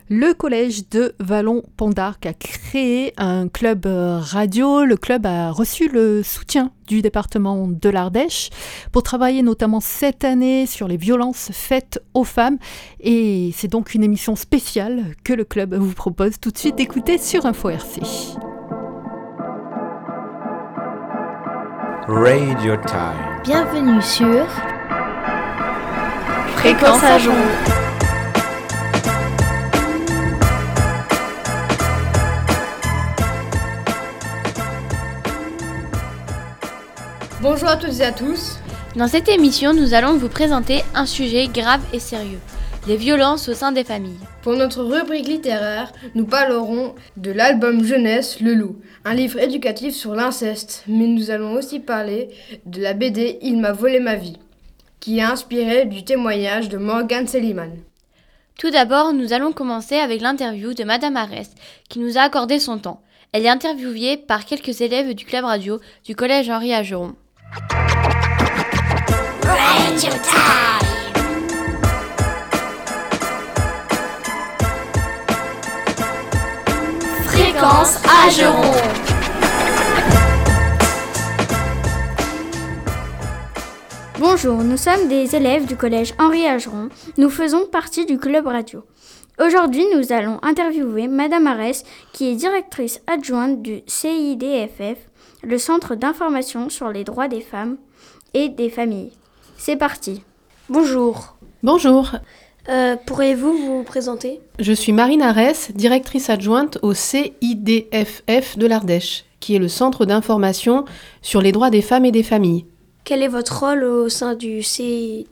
Le collège de Vallon-Pont-d'Arc a créé un club radio. Le club a reçu le soutien du département de l'Ardèche pour travailler notamment cette année sur les violences faites aux femmes. Et c'est donc une émission spéciale que le club vous propose tout de suite d'écouter sur Info RC. Radio Time. Bienvenue sur Fréquence Ageron. Bonjour à toutes et à tous. Dans cette émission, nous allons vous présenter un sujet grave et sérieux, les violences au sein des familles. Pour notre rubrique littéraire, nous parlerons de l'album jeunesse Le Loup, un livre éducatif sur l'inceste, mais nous allons aussi parler de la BD Il m'a volé ma vie, qui est inspirée du témoignage de Morgane Seliman. Tout d'abord, nous allons commencer avec l'interview de Madame Arès, qui nous a accordé son temps. Elle est interviewée par quelques élèves du club radio du collège Henri Ageron. Radio Time. Fréquence Ageron. Bonjour, nous sommes des élèves du collège Henri Ageron. Nous faisons partie du club radio. Aujourd'hui, nous allons interviewer Madame Arès, qui est directrice adjointe du CIDFF, le Centre d'information sur les droits des femmes et des familles. C'est parti. Bonjour. Bonjour. Pourriez-vous vous présenter ? Je suis Marine Arès, directrice adjointe au CIDFF de l'Ardèche, qui est le Centre d'information sur les droits des femmes et des familles. Quel est votre rôle au sein du CIDFF ?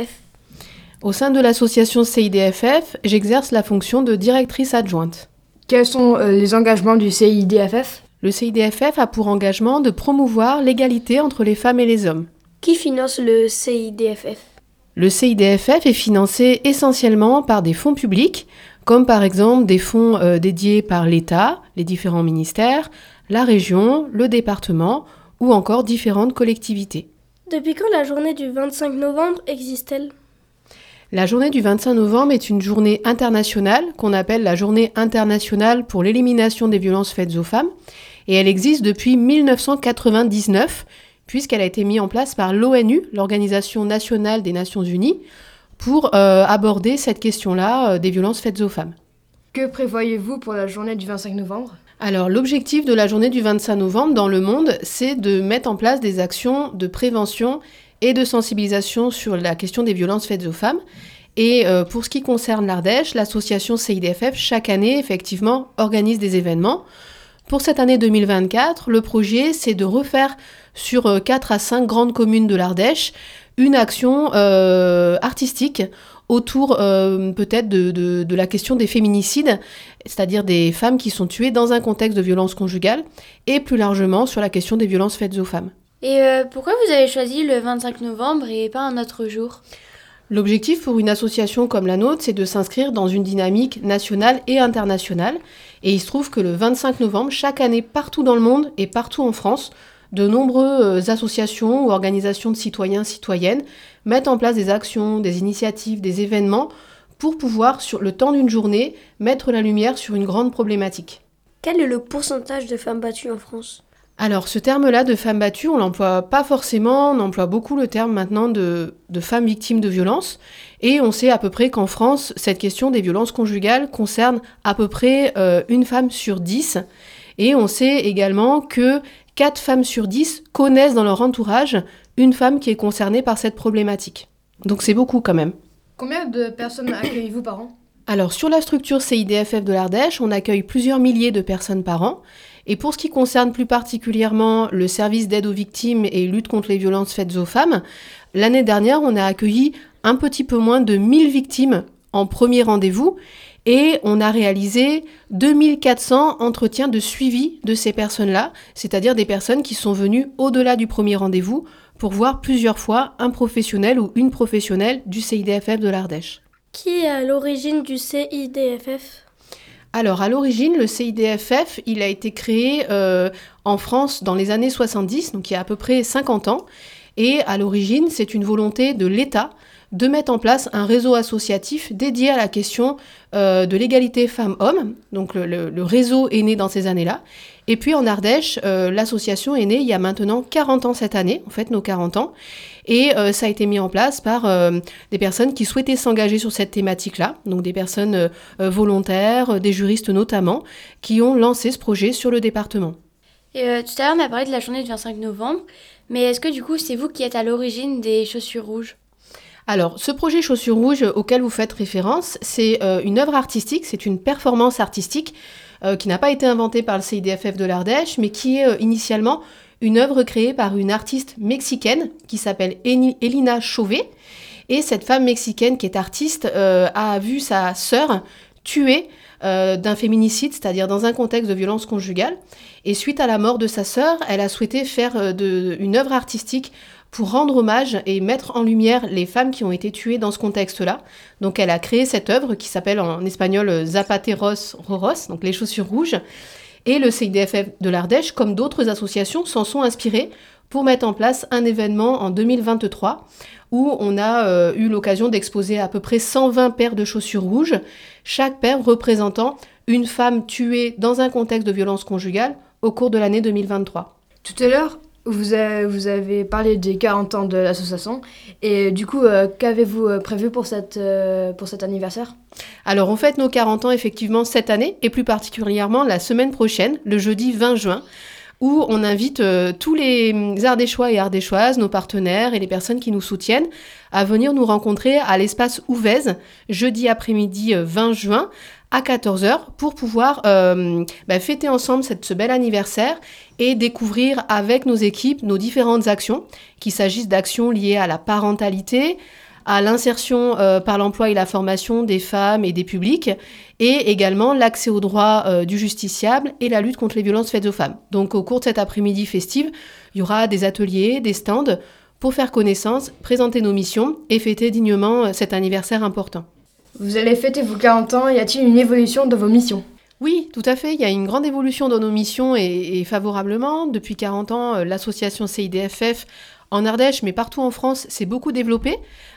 Au sein de l'association CIDFF, j'exerce la fonction de directrice adjointe. Quels sont les engagements du CIDFF ? Le CIDFF a pour engagement de promouvoir l'égalité entre les femmes et les hommes. Qui finance le CIDFF ? Le CIDFF est financé essentiellement par des fonds publics, comme par exemple des fonds dédiés par l'État, les différents ministères, la région, le département ou encore différentes collectivités. Depuis quand la journée du 25 novembre existe-t-elle ? La journée du 25 novembre est une journée internationale qu'on appelle la journée internationale pour l'élimination des violences faites aux femmes et elle existe depuis 1999 puisqu'elle a été mise en place par l'ONU, l'Organisation nationale des Nations Unies, pour aborder cette question-là des violences faites aux femmes. Que prévoyez-vous pour la journée du 25 novembre ? Alors, l'objectif de la journée du 25 novembre dans le monde, c'est de mettre en place des actions de prévention et de sensibilisation sur la question des violences faites aux femmes. Et pour ce qui concerne l'Ardèche, l'association CIDFF, chaque année, effectivement, organise des événements. Pour cette année 2024, le projet, c'est de refaire sur 4 à 5 grandes communes de l'Ardèche une action artistique autour peut-être de la question des féminicides, c'est-à-dire des femmes qui sont tuées dans un contexte de violence conjugale, et plus largement sur la question des violences faites aux femmes. Et pourquoi vous avez choisi le 25 novembre et pas un autre jour ? L'objectif pour une association comme la nôtre, c'est de s'inscrire dans une dynamique nationale et internationale. Et il se trouve que le 25 novembre, chaque année, partout dans le monde et partout en France, de nombreuses associations ou organisations de citoyens-citoyennes mettent en place des actions, des initiatives, des événements pour pouvoir, sur le temps d'une journée, mettre la lumière sur une grande problématique. Quel est le pourcentage de femmes battues en France ? Alors, ce terme-là de femmes battues, on l'emploie pas forcément, on emploie beaucoup le terme maintenant de femmes victimes de violences. Et on sait à peu près qu'en France, cette question des violences conjugales concerne à peu près une femme sur 10. Et on sait également que 4 femmes sur 10 connaissent dans leur entourage une femme qui est concernée par cette problématique. Donc c'est beaucoup quand même. Combien de personnes accueillez-vous par an ? Alors sur la structure CIDFF de l'Ardèche, on accueille plusieurs milliers de personnes par an. Et pour ce qui concerne plus particulièrement le service d'aide aux victimes et lutte contre les violences faites aux femmes, l'année dernière, on a accueilli un petit peu moins de 1000 victimes en premier rendez-vous et on a réalisé 2400 entretiens de suivi de ces personnes-là, c'est-à-dire des personnes qui sont venues au-delà du premier rendez-vous pour voir plusieurs fois un professionnel ou une professionnelle du CIDFF de l'Ardèche. Qui est à l'origine du CIDFF ? Alors, à l'origine, le CIDFF, il a été créé en France dans les années 70, donc il y a à peu près 50 ans. Et à l'origine, c'est une volonté de l'État de mettre en place un réseau associatif dédié à la question de l'égalité femmes-hommes. Donc le réseau est né dans ces années-là. Et puis en Ardèche, l'association est née il y a maintenant 40 ans cette année, en fait nos 40 ans. Et ça a été mis en place par des personnes qui souhaitaient s'engager sur cette thématique-là, donc des personnes volontaires, des juristes notamment, qui ont lancé ce projet sur le département. Et tout à l'heure, on a parlé de la journée du 25 novembre, mais est-ce que du coup, c'est vous qui êtes à l'origine des chaussures rouges ? Alors, ce projet Chaussures Rouges auquel vous faites référence, c'est une œuvre artistique, c'est une performance artistique qui n'a pas été inventée par le CIDFF de l'Ardèche, mais qui est initialement une œuvre créée par une artiste mexicaine qui s'appelle Elina Chauvet. Et cette femme mexicaine qui est artiste a vu sa sœur tuée d'un féminicide, c'est-à-dire dans un contexte de violence conjugale. Et suite à la mort de sa sœur, elle a souhaité faire une œuvre artistique pour rendre hommage et mettre en lumière les femmes qui ont été tuées dans ce contexte-là. Donc elle a créé cette œuvre qui s'appelle en espagnol Zapateros Roros, donc les chaussures rouges. Et le CIDFF de l'Ardèche, comme d'autres associations, s'en sont inspirées pour mettre en place un événement en 2023 où on a eu l'occasion d'exposer à peu près 120 paires de chaussures rouges, chaque paire représentant une femme tuée dans un contexte de violence conjugale au cours de l'année 2023. Tout à l'heure, vous avez parlé des 40 ans de l'association. Et du coup, qu'avez-vous prévu pour cet anniversaire ? Alors, on fête nos 40 ans effectivement cette année, et plus particulièrement la semaine prochaine, le jeudi 20 juin, où on invite tous les Ardéchois et Ardéchoises, nos partenaires et les personnes qui nous soutiennent, à venir nous rencontrer à l'espace Ouvèze, jeudi après-midi 20 juin, à 14h, pour pouvoir fêter ensemble ce bel anniversaire et découvrir avec nos équipes nos différentes actions, qu'il s'agisse d'actions liées à la parentalité, à l'insertion par l'emploi et la formation des femmes et des publics, et également l'accès aux droits du justiciable et la lutte contre les violences faites aux femmes. Donc au cours de cet après-midi festif, il y aura des ateliers, des stands pour faire connaissance, présenter nos missions et fêter dignement cet anniversaire important. Vous allez fêter vos 40 ans, y a-t-il une évolution dans vos missions ? Oui, tout à fait. Il y a une grande évolution dans nos missions et favorablement. Depuis 40 ans, l'association CIDFF en Ardèche, mais partout en France, s'est beaucoup développée.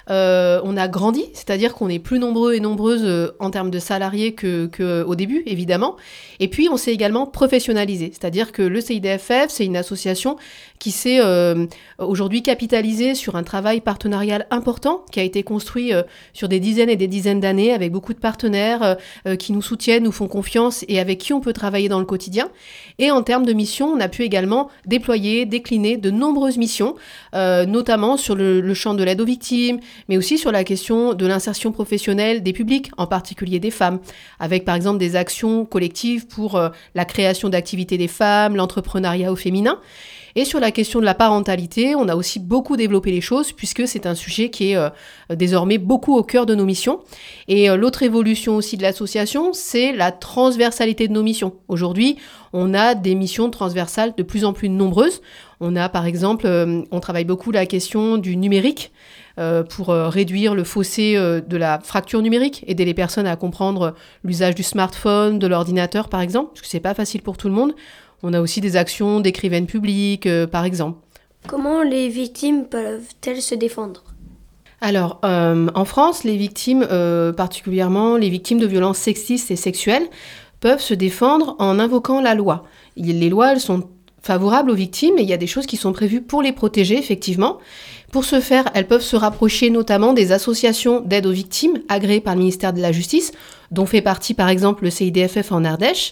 On a grandi, c'est-à-dire qu'on est plus nombreux et nombreuses en termes de salariés qu'au début, évidemment. Et puis, on s'est également professionnalisé, c'est-à-dire que le CIDFF, c'est une association qui s'est aujourd'hui capitalisée sur un travail partenarial important qui a été construit sur des dizaines et des dizaines d'années avec beaucoup de partenaires qui nous soutiennent, nous font confiance et avec qui on peut travailler dans le quotidien. Et en termes de missions, on a pu également déployer, décliner de nombreuses missions, notamment sur le champ de l'aide aux victimes, mais aussi sur la question de l'insertion professionnelle des publics, en particulier des femmes, avec par exemple des actions collectives pour la création d'activités des femmes, l'entrepreneuriat au féminin. Et sur la question de la parentalité, on a aussi beaucoup développé les choses puisque c'est un sujet qui est désormais beaucoup au cœur de nos missions. Et l'autre évolution aussi de l'association, c'est la transversalité de nos missions. Aujourd'hui, on a des missions transversales de plus en plus nombreuses. On a par exemple, on travaille beaucoup la question du numérique pour réduire le fossé de la fracture numérique, aider les personnes à comprendre l'usage du smartphone, de l'ordinateur par exemple, parce que c'est pas facile pour tout le monde. On a aussi des actions d'écrivaines publiques, par exemple. Comment les victimes peuvent-elles se défendre ? Alors, en France, les victimes, particulièrement les victimes de violences sexistes et sexuelles, peuvent se défendre en invoquant la loi. Les lois, elles sont favorables aux victimes et il y a des choses qui sont prévues pour les protéger, effectivement. Pour ce faire, elles peuvent se rapprocher notamment des associations d'aide aux victimes agréées par le ministère de la Justice, dont fait partie par exemple le CIDFF en Ardèche.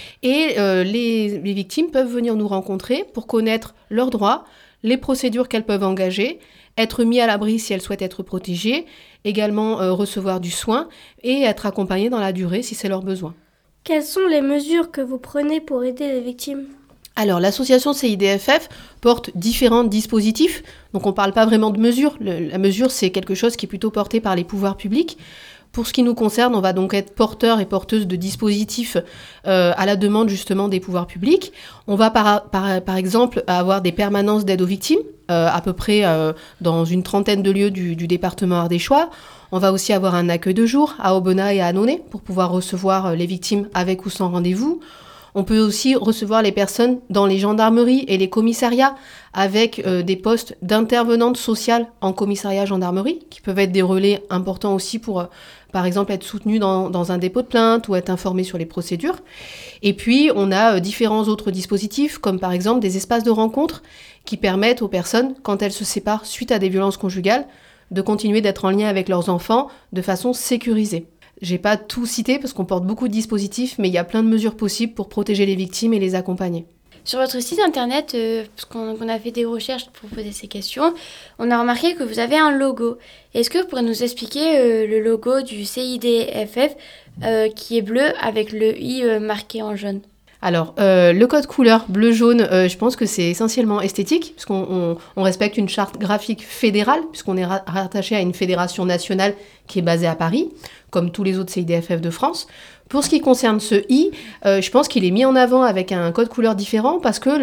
Et les victimes peuvent venir nous rencontrer pour connaître leurs droits, les procédures qu'elles peuvent engager, être mis à l'abri si elles souhaitent être protégées, également recevoir du soin et être accompagnées dans la durée si c'est leur besoin. Quelles sont les mesures que vous prenez pour aider les victimes ? Alors, l'association CIDFF porte différents dispositifs. Donc, on ne parle pas vraiment de mesures. La mesure, c'est quelque chose qui est plutôt porté par les pouvoirs publics. Pour ce qui nous concerne, on va donc être porteurs et porteuses de dispositifs à la demande justement des pouvoirs publics. On va par exemple avoir des permanences d'aide aux victimes, à peu près dans une trentaine de lieux du département ardéchois. On va aussi avoir un accueil de jour à Aubenas et à Annonay pour pouvoir recevoir les victimes avec ou sans rendez-vous. On peut aussi recevoir les personnes dans les gendarmeries et les commissariats avec des postes d'intervenantes sociales en commissariat gendarmerie, qui peuvent être des relais importants aussi pour, par exemple, être soutenus dans un dépôt de plainte ou être informés sur les procédures. Et puis, on a différents autres dispositifs, comme par exemple des espaces de rencontre qui permettent aux personnes, quand elles se séparent suite à des violences conjugales, de continuer d'être en lien avec leurs enfants de façon sécurisée. J'ai pas tout cité parce qu'on porte beaucoup de dispositifs, mais il y a plein de mesures possibles pour protéger les victimes et les accompagner. Sur votre site internet, parce qu'on a fait des recherches pour poser ces questions, on a remarqué que vous avez un logo. Est-ce que vous pourriez nous expliquer le logo du CIDFF qui est bleu avec le I marqué en jaune ? Alors, le code couleur bleu-jaune, je pense que c'est essentiellement esthétique, puisqu'on respecte une charte graphique fédérale, puisqu'on est rattaché à une fédération nationale qui est basée à Paris, comme tous les autres CIDFF de France. Pour ce qui concerne ce I, je pense qu'il est mis en avant avec un code couleur différent, parce que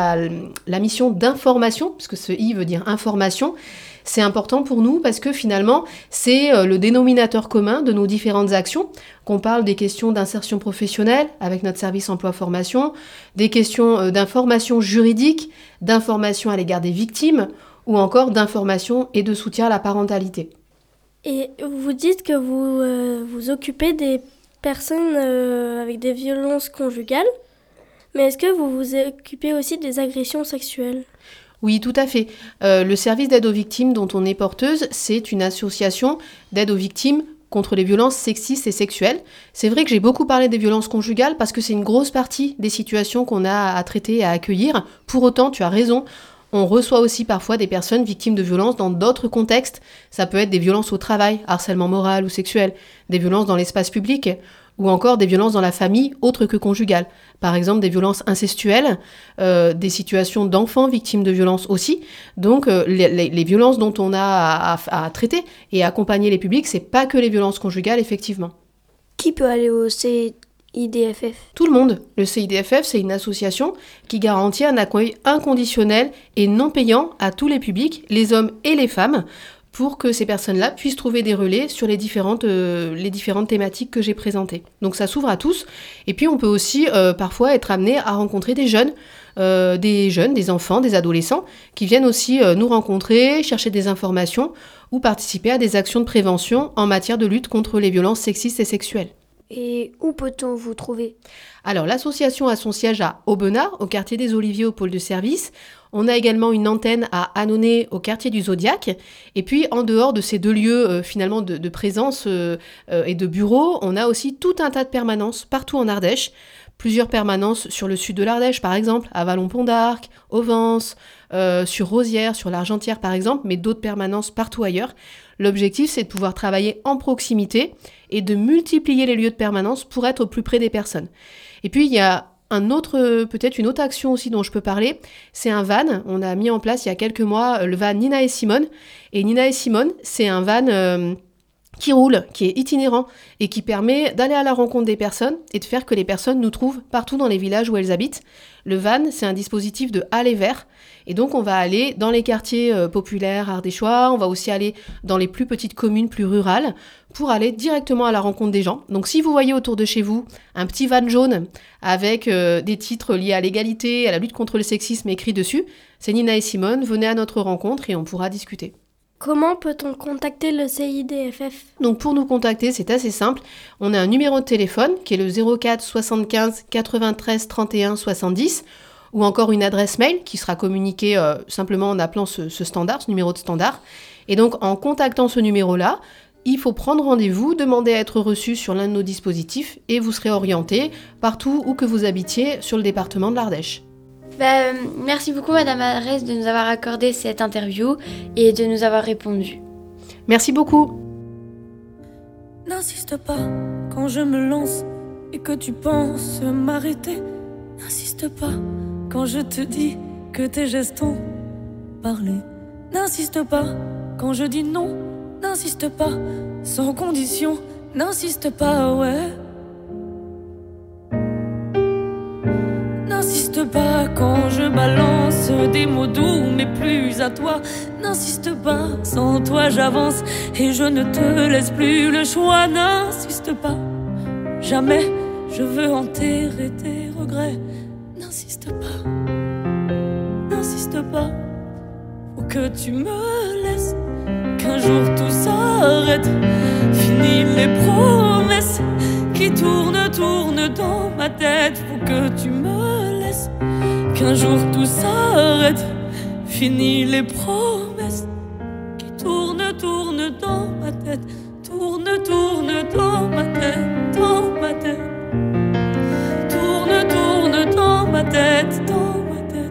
la mission d'information, puisque ce I veut dire information, c'est important pour nous parce que finalement, c'est le dénominateur commun de nos différentes actions, qu'on parle des questions d'insertion professionnelle avec notre service emploi-formation, des questions d'information juridique, d'information à l'égard des victimes, ou encore d'information et de soutien à la parentalité. Et vous dites que vous vous occupez des personnes avec des violences conjugales, mais est-ce que vous vous occupez aussi des agressions sexuelles ? Oui, tout à fait. Le service d'aide aux victimes dont on est porteuse, c'est une association d'aide aux victimes contre les violences sexistes et sexuelles. C'est vrai que j'ai beaucoup parlé des violences conjugales parce que c'est une grosse partie des situations qu'on a à traiter et à accueillir. Pour autant, tu as raison, on reçoit aussi parfois des personnes victimes de violences dans d'autres contextes. Ça peut être des violences au travail, harcèlement moral ou sexuel, des violences dans l'espace public, ou encore des violences dans la famille autres que conjugales. Par exemple, des violences incestuelles, des situations d'enfants victimes de violences aussi. Donc, les violences dont on a à traiter et accompagner les publics, c'est pas que les violences conjugales, effectivement. Qui peut aller au CIDFF ? Tout le monde. Le CIDFF, c'est une association qui garantit un accueil inconditionnel et non payant à tous les publics, les hommes et les femmes, pour que ces personnes-là puissent trouver des relais sur les différentes thématiques que j'ai présentées. Donc ça s'ouvre à tous. Et puis on peut aussi parfois être amené à rencontrer des jeunes, des enfants, des adolescents, qui viennent aussi nous rencontrer, chercher des informations ou participer à des actions de prévention en matière de lutte contre les violences sexistes et sexuelles. Et où peut-on vous trouver ? Alors, l'association a son siège à Aubenas, au quartier des Oliviers, au pôle de service. On a également une antenne à Annonay, au quartier du Zodiac. Et puis, en dehors de ces deux lieux finalement de présence et de bureaux, on a aussi tout un tas de permanences partout en Ardèche. Plusieurs permanences sur le sud de l'Ardèche, par exemple, à Vallon-Pont-d'Arc, au Vence, sur Rosières, sur l'Argentière, par exemple, mais d'autres permanences partout ailleurs. L'objectif, c'est de pouvoir travailler en proximité et de multiplier les lieux de permanence pour être au plus près des personnes. Et puis, il y a peut-être une autre action aussi dont je peux parler, c'est un van. On a mis en place il y a quelques mois le van Nina et Simone. Et Nina et Simone, c'est un van qui roule, qui est itinérant et qui permet d'aller à la rencontre des personnes et de faire que les personnes nous trouvent partout dans les villages où elles habitent. Le van, c'est un dispositif de aller vers. Et donc, on va aller dans les quartiers populaires ardéchois, on va aussi aller dans les plus petites communes, plus rurales, pour aller directement à la rencontre des gens. Donc, si vous voyez autour de chez vous un petit van jaune avec des titres liés à l'égalité, à la lutte contre le sexisme écrits dessus, c'est Nina et Simone, venez à notre rencontre et on pourra discuter. Comment peut-on contacter le CIDFF ? Donc pour nous contacter, c'est assez simple. On a un numéro de téléphone qui est le 04 75 93 31 70 ou encore une adresse mail qui sera communiquée simplement en appelant ce numéro de standard. Et donc en contactant ce numéro-là, il faut prendre rendez-vous, demander à être reçu sur l'un de nos dispositifs et vous serez orienté partout où que vous habitiez sur le département de l'Ardèche. Merci beaucoup Madame Arès de nous avoir accordé cette interview et de nous avoir répondu. Merci beaucoup. N'insiste pas quand je me lance et que tu penses m'arrêter. N'insiste pas quand je te dis que tes gestes ont parlé. N'insiste pas quand je dis non. N'insiste pas sans condition. N'insiste pas, ouais. N'insiste pas quand je balance des mots doux, mais plus à toi. N'insiste pas, sans toi j'avance et je ne te laisse plus le choix. N'insiste pas, jamais je veux enterrer tes regrets. regret. N'insiste pas, n'insiste pas. Faut que tu me laisses, qu'un jour tout s'arrête. Fini les promesses qui tournent, tournent dans ma tête. Faut que tu me laisses, qu'un jour tout s'arrête. Fini les promesses qui tournent, tournent dans ma tête. Tourne, tourne dans ma tête, dans ma tête. Tourne, tourne dans ma tête, dans ma tête.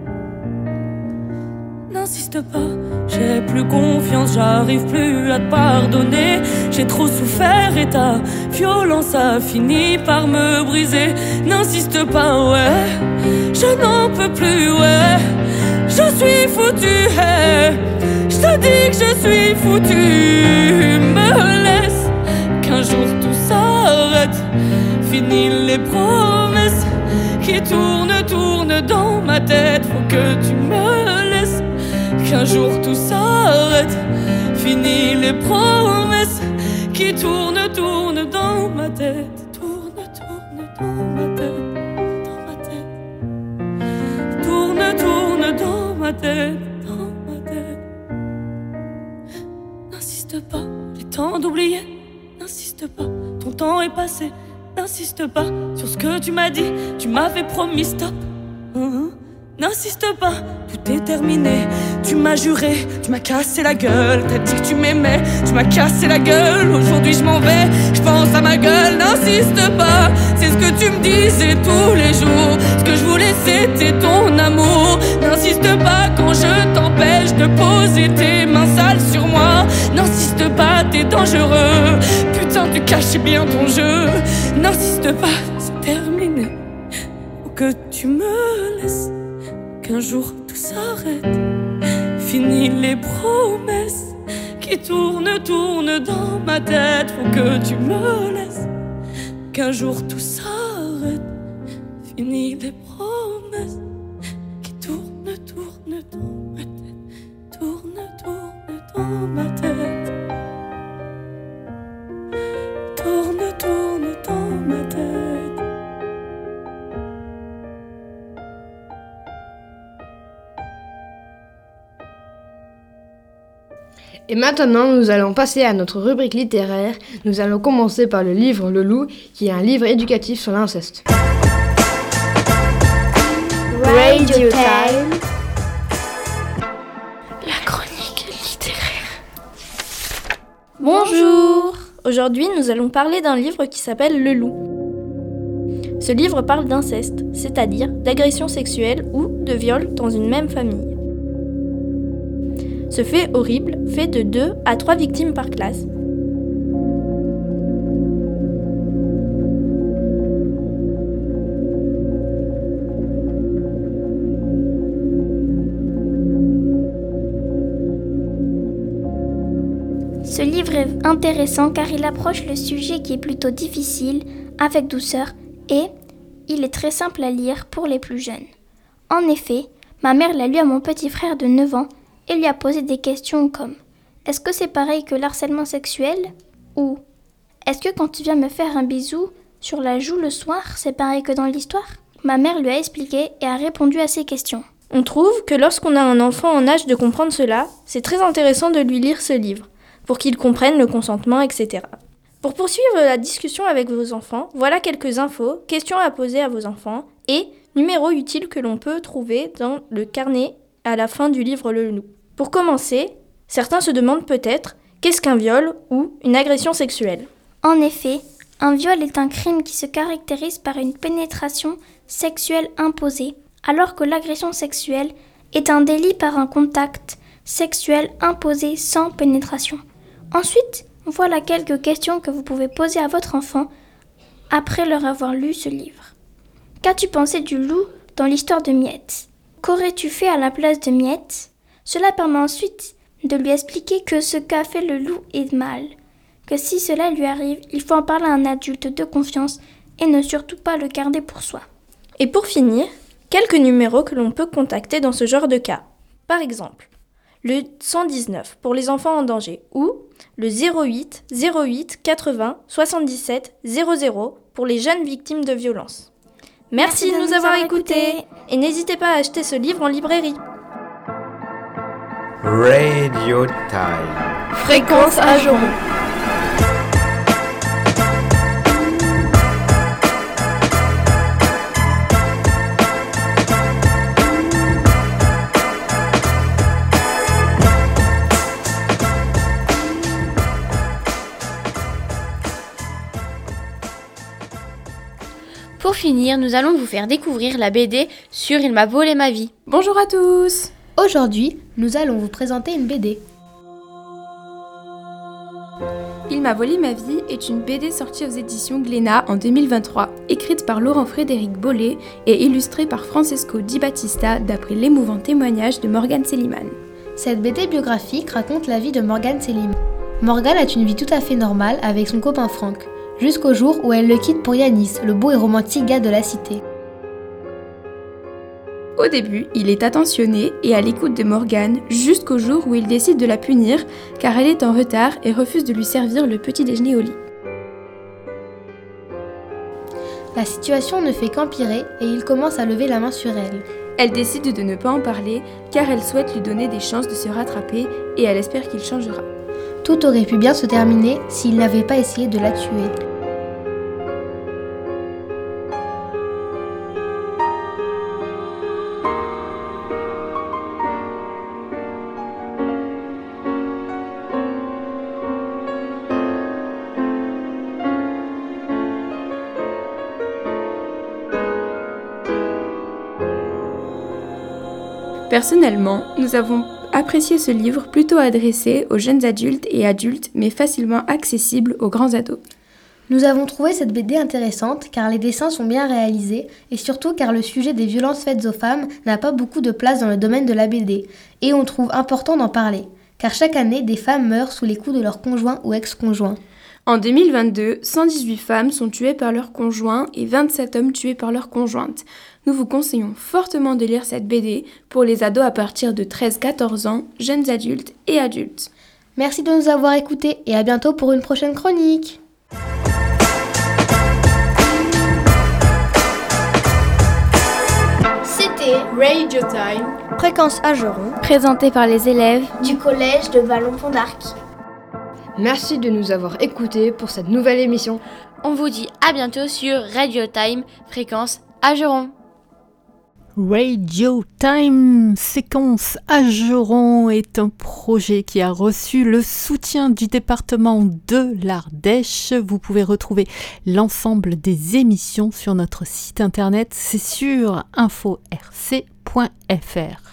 N'insiste pas, j'ai plus confiance, j'arrive plus à te pardonner. J'ai trop souffert et ta violence a fini par me briser. N'insiste pas, ouais, je n'en peux plus, ouais. Je suis foutu, hey. Je te dis que je suis foutu. Me laisse, qu'un jour tout s'arrête. Fini les promesses qui tournent, tournent dans ma tête. Faut que tu me laisses, qu'un jour tout s'arrête. Fini les promesses qui tournent, tournent dans ma tête. Tourne, tourne dans ma tête, dans ma tête. Tourne, tourne dans ma tête, dans ma tête. N'insiste pas, j'ai tant d'oublier. N'insiste pas, ton temps est passé. N'insiste pas sur ce que tu m'as dit. Tu m'avais promis stop. N'insiste pas, tout est terminé. Tu m'as juré, tu m'as cassé la gueule. T'as dit que tu m'aimais, tu m'as cassé la gueule. Aujourd'hui je m'en vais, je pense à ma gueule. N'insiste pas, c'est ce que tu me disais tous les jours. Ce que je voulais c'était ton amour. N'insiste pas quand je t'empêche de poser tes mains sales sur moi. N'insiste pas, t'es dangereux. Putain, tu cachais bien ton jeu. N'insiste pas, c'est terminé. Faut que tu me laisses, qu'un jour tout s'arrête. Fini les promesses qui tournent, tournent dans ma tête. Faut que tu me laisses, qu'un jour tout s'arrête. Fini les promesses qui tournent, tournent dans ma tête. Tournent, tournent dans ma tête. Tourne, tourne dans ma tête. Et maintenant, nous allons passer à notre rubrique littéraire. Nous allons commencer par le livre Le Loup, qui est un livre éducatif sur l'inceste. Radio Time. La chronique littéraire. Bonjour. Aujourd'hui, nous allons parler d'un livre qui s'appelle Le Loup. Ce livre parle d'inceste, c'est-à-dire d'agression sexuelle ou de viol dans une même famille. Ce fait horrible fait de 2 à 3 victimes par classe. Ce livre est intéressant car il approche le sujet qui est plutôt difficile avec douceur et il est très simple à lire pour les plus jeunes. En effet, ma mère l'a lu à mon petit frère de 9 ans et lui a posé des questions comme « Est-ce que c'est pareil que l'harcèlement sexuel ?» ou « Est-ce que quand tu viens me faire un bisou sur la joue le soir, c'est pareil que dans l'histoire ?» Ma mère lui a expliqué et a répondu à ces questions. On trouve que lorsqu'on a un enfant en âge de comprendre cela, c'est très intéressant de lui lire ce livre, pour qu'il comprenne le consentement, etc. Pour poursuivre la discussion avec vos enfants, voilà quelques infos, questions à poser à vos enfants et numéros utiles que l'on peut trouver dans le carnet à la fin du livre Le Loup. Pour commencer, certains se demandent peut-être qu'est-ce qu'un viol ou une agression sexuelle. En effet, un viol est un crime qui se caractérise par une pénétration sexuelle imposée, alors que l'agression sexuelle est un délit par un contact sexuel imposé sans pénétration. Ensuite, voilà quelques questions que vous pouvez poser à votre enfant après leur avoir lu ce livre. Qu'as-tu pensé du loup dans l'histoire de Miette ? Qu'aurais-tu fait à la place de Miette ? Cela permet ensuite de lui expliquer que ce qu'a fait le loup est mal, que si cela lui arrive, il faut en parler à un adulte de confiance et ne surtout pas le garder pour soi. Et pour finir, quelques numéros que l'on peut contacter dans ce genre de cas. Par exemple, le 119 pour les enfants en danger ou le 08 80 77 00 pour les jeunes victimes de violences. Merci de nous avoir écoutés. Et n'hésitez pas à acheter ce livre en librairie. Radio Time. Fréquence Ageron. Pour finir, nous allons vous faire découvrir la BD sur Il m'a volé ma vie. Bonjour à tous. Aujourd'hui, nous allons vous présenter une BD. Il m'a volé ma vie est une BD sortie aux éditions Glénat en 2023, écrite par Laurent-Frédéric Bollé et illustrée par Francesco Di Battista d'après l'émouvant témoignage de Morgane Céliman. Cette BD biographique raconte la vie de Morgane Céliman. Morgane a une vie tout à fait normale avec son copain Franck, jusqu'au jour où elle le quitte pour Yanis, le beau et romantique gars de la cité. Au début, il est attentionné et à l'écoute de Morgane jusqu'au jour où il décide de la punir car elle est en retard et refuse de lui servir le petit déjeuner au lit. La situation ne fait qu'empirer et il commence à lever la main sur elle. Elle décide de ne pas en parler car elle souhaite lui donner des chances de se rattraper et elle espère qu'il changera. Tout aurait pu bien se terminer s'il n'avait pas essayé de la tuer. Personnellement, nous avons apprécié ce livre plutôt adressé aux jeunes adultes et adultes, mais facilement accessible aux grands ados. Nous avons trouvé cette BD intéressante car les dessins sont bien réalisés et surtout car le sujet des violences faites aux femmes n'a pas beaucoup de place dans le domaine de la BD et on trouve important d'en parler car chaque année des femmes meurent sous les coups de leur conjoint ou ex-conjoint. En 2022, 118 femmes sont tuées par leur conjoint et 27 hommes tués par leur conjointe. Nous vous conseillons fortement de lire cette BD pour les ados à partir de 13-14 ans, jeunes adultes et adultes. Merci de nous avoir écoutés et à bientôt pour une prochaine chronique. C'était Radio Time, Fréquence Ageron, Présenté par les élèves du collège de Vallon-Pont d'Arc. Merci de nous avoir écoutés pour cette nouvelle émission. On vous dit à bientôt sur Radio Time, Fréquence Ageron. Radio Time, séquence Ageron est un projet qui a reçu le soutien du département de l'Ardèche. Vous pouvez retrouver l'ensemble des émissions sur notre site internet, c'est sur info-rc.fr.